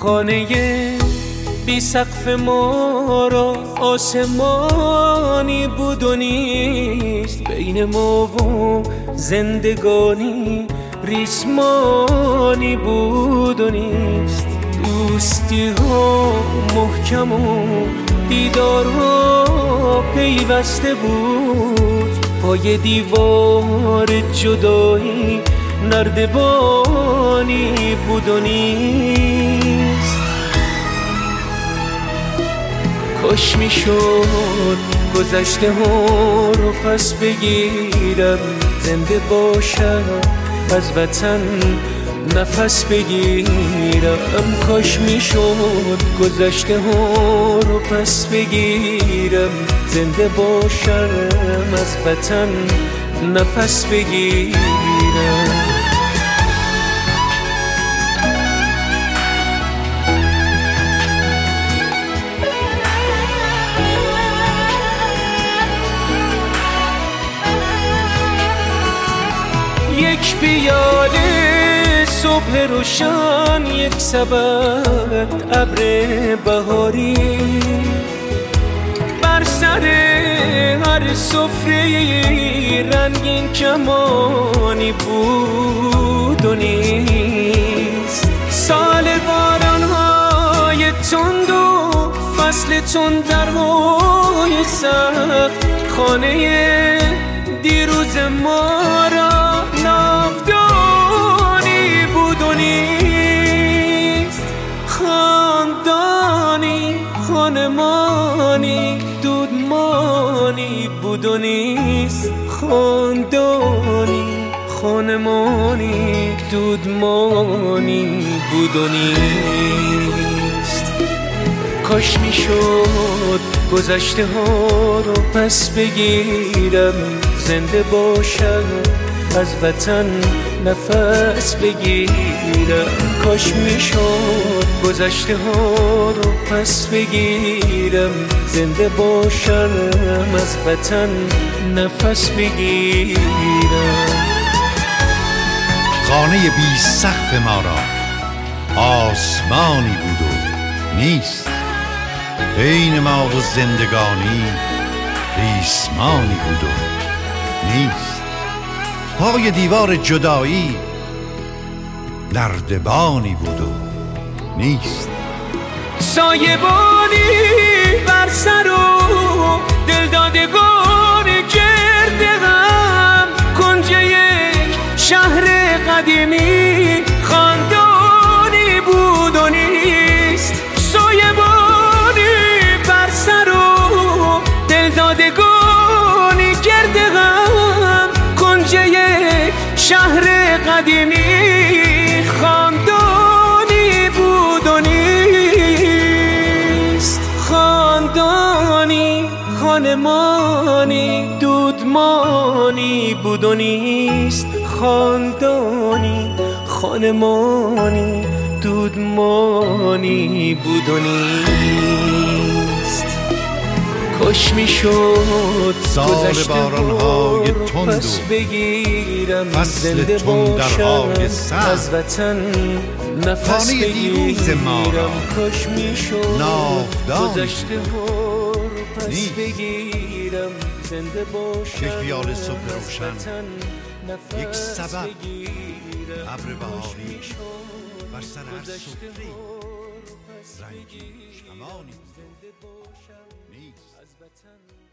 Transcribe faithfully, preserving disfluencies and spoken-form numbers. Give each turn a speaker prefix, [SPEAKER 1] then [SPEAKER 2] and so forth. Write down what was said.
[SPEAKER 1] خانه بی سقف ما را آسمانی بود و نیست، بین ما و زندگانی ریسمانی بود و نیست. دوستی ها محکم و دیدار ها پیوسته بود، پای دیوار جدایی نردبانی بود و نیست. کاش میشد گذشته ها رو پس بگیرم، زنده باشم از وطن نفس بگیرم. کاش میشد گذشته ها رو پس بگیرم، زنده باشم از وطن نفس بگیرم. یک پیاله صبح روشن، یک سبد ابر بهاری، بر سر هر سفره رنگین کمانی بود و نیست. سال باران‌های تند و فصل تندرهای سخت، خانه دیروز ما را ناودانی بود و نیست. خاندانی خانمانی دودمانی بود و نیست. خاندانی خانمانی دودمانی بود و نیست. کاش میشد گذشته ها رو پس بگیرم، زنده باشم از وطن نفس بگیرم. کاش میشد گذشته ها رو پس بگیرم، زنده باشم از وطن نفس بگیرم.
[SPEAKER 2] خانه بی سقف ما را آسمانی بود و نیست، بین ما و زندگانی ریسمانی بود و نیست. پای دیوار جدایی نردبانی بود و نیست.
[SPEAKER 1] سایبانی بر سر و دلدادگان گرد غم، کنج یک شهر قدیمی خاندانی بود و نیست. سایبانی بر سر و دلدادگان گرد غم، کنج یک شهر قدیمی خاندانی بود و نیست. خاندانی خانمانی دودمانی بود و نیست. خاندانی خانمانی دودمانی بود و نیست. کاش میشد
[SPEAKER 2] سال باران‌های تند و
[SPEAKER 1] بگیرم،
[SPEAKER 2] فصل تندرهای سخت،
[SPEAKER 1] از وطن نفس بگیرم. کاش میشد گذشته ها رو پس بگیرم، زنده باشم.
[SPEAKER 2] یک پیاله صبح روشن، یک سبد ابر بهاری، بر سر هر سفره رنگین کمانی بود نیست.